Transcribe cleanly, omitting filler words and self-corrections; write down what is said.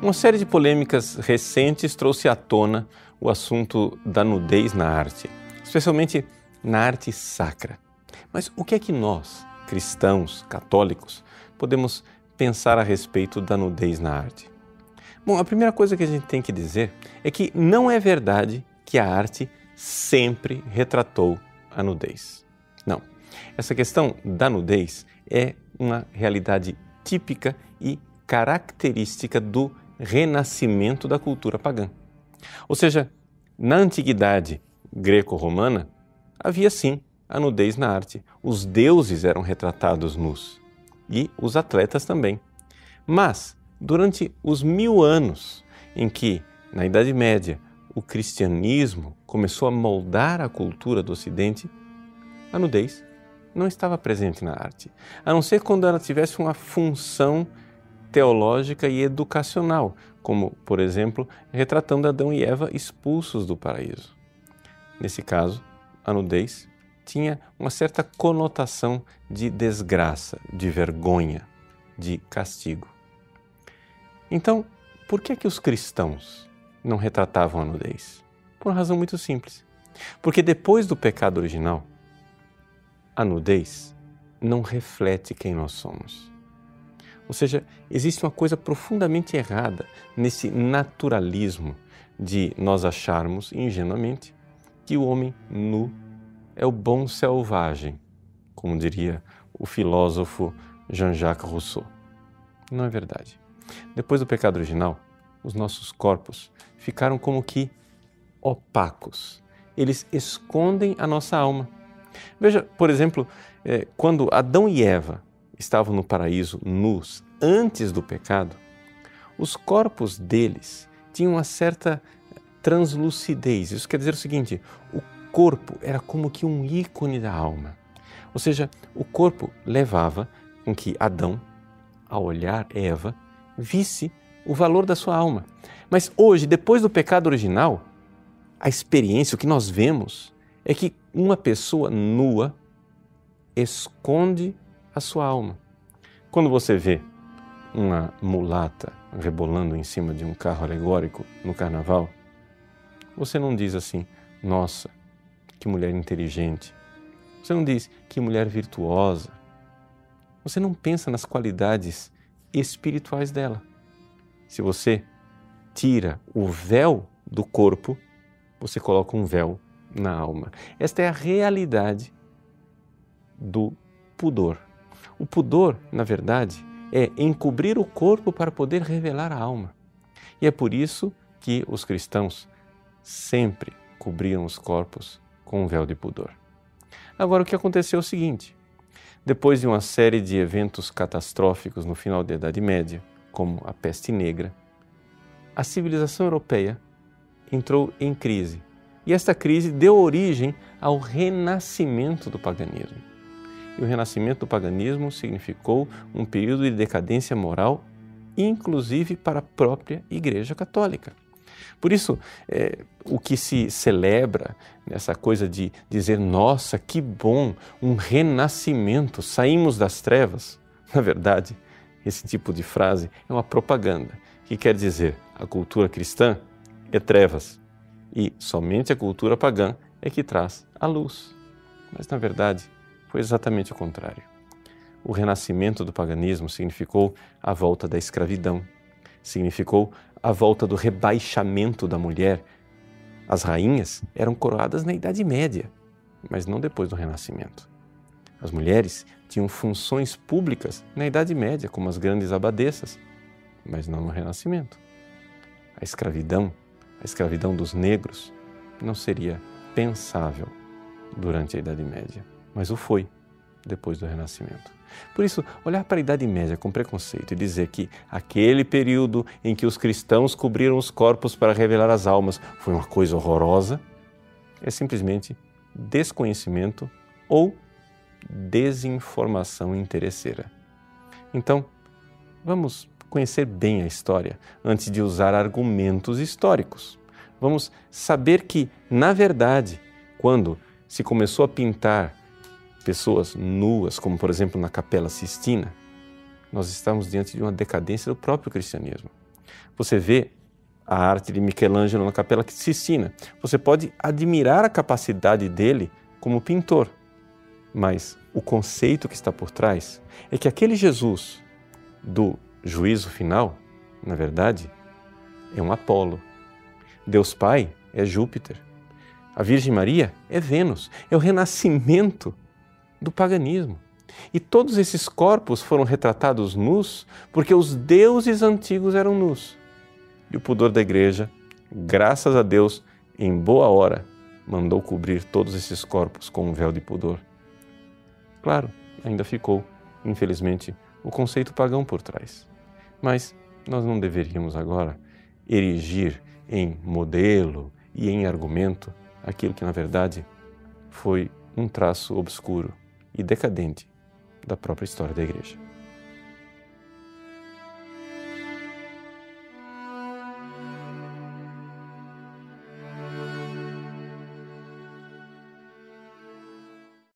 Uma série de polêmicas recentes trouxe à tona o assunto da nudez na arte, especialmente na arte sacra. Mas o que é que nós, cristãos, católicos, podemos pensar a respeito da nudez na arte? Bom, a primeira coisa que a gente tem que dizer é que não é verdade que a arte sempre retratou a nudez. Não. Essa questão da nudez é uma realidade típica e característica do renascimento da cultura pagã. Ou seja, na antiguidade greco-romana, havia sim a nudez na arte. Os deuses eram retratados nus e os atletas também. Mas, durante os 1000 anos em que, na Idade Média, o cristianismo começou a moldar a cultura do Ocidente, a nudez não estava presente na arte, a não ser quando ela tivesse uma função teológica e educacional, como, por exemplo, retratando Adão e Eva expulsos do paraíso. Nesse caso, a nudez tinha uma certa conotação de desgraça, de vergonha, de castigo. Então, por que os cristãos não retratavam a nudez? Por uma razão muito simples. Porque depois do pecado original, a nudez não reflete quem nós somos. Ou seja, existe uma coisa profundamente errada nesse naturalismo de nós acharmos, ingenuamente, que o homem nu é o bom selvagem, como diria o filósofo Jean-Jacques Rousseau. Não é verdade. Depois do pecado original, os nossos corpos ficaram como que opacos. Eles escondem a nossa alma. Veja, por exemplo, quando Adão e Eva estavam no paraíso nus antes do pecado, os corpos deles tinham uma certa translucidez. Isso quer dizer o seguinte: o corpo era como que um ícone da alma. Ou seja, o corpo levava com que Adão, ao olhar Eva, visse o valor da sua alma. Mas hoje, depois do pecado original, a experiência, o que nós vemos, é que uma pessoa nua esconde a sua alma. Quando você vê uma mulata rebolando em cima de um carro alegórico no carnaval, você não diz assim: nossa, que mulher inteligente. Você não diz: que mulher virtuosa. Você não pensa nas qualidades espirituais dela. Se você tira o véu do corpo, você coloca um véu na alma. Esta é a realidade do pudor. O pudor, na verdade, é encobrir o corpo para poder revelar a alma. E é por isso que os cristãos sempre cobriam os corpos com um véu de pudor. Agora, o que aconteceu é o seguinte: depois de uma série de eventos catastróficos no final da Idade Média, como a peste negra, a civilização europeia entrou em crise. E esta crise deu origem ao renascimento do paganismo. E o renascimento do paganismo significou um período de decadência moral, inclusive para a própria Igreja Católica. Por isso, o que se celebra nessa coisa de dizer: nossa, que bom, um renascimento, saímos das trevas. Na verdade, esse tipo de frase é uma propaganda que quer dizer: a cultura cristã é trevas e somente a cultura pagã é que traz a luz. Mas, na verdade, foi exatamente o contrário. O renascimento do paganismo significou a volta da escravidão, significou a volta do rebaixamento da mulher. As rainhas eram coroadas na Idade Média, mas não depois do Renascimento. As mulheres tinham funções públicas na Idade Média, como as grandes abadesas, mas não no Renascimento. A escravidão dos negros, não seria pensável durante a Idade Média, mas o foi depois do Renascimento. Por isso, olhar para a Idade Média com preconceito e dizer que aquele período em que os cristãos cobriram os corpos para revelar as almas foi uma coisa horrorosa, é simplesmente desconhecimento ou desinformação interesseira. Então, vamos conhecer bem a história antes de usar argumentos históricos. Vamos saber que, na verdade, quando se começou a pintar pessoas nuas, como por exemplo na Capela Sistina, nós estamos diante de uma decadência do próprio cristianismo. Você vê a arte de Michelangelo na Capela Sistina. Você pode admirar a capacidade dele como pintor, mas o conceito que está por trás é que aquele Jesus do juízo final, na verdade, é um Apolo. Deus Pai é Júpiter. A Virgem Maria é Vênus. É o renascimento do paganismo. E todos esses corpos foram retratados nus porque os deuses antigos eram nus. E o pudor da Igreja, graças a Deus, em boa hora, mandou cobrir todos esses corpos com um véu de pudor. Claro, ainda ficou, infelizmente, o conceito pagão por trás. Mas nós não deveríamos agora erigir em modelo e em argumento aquilo que, na verdade, foi um traço obscuro e decadente da própria história da Igreja.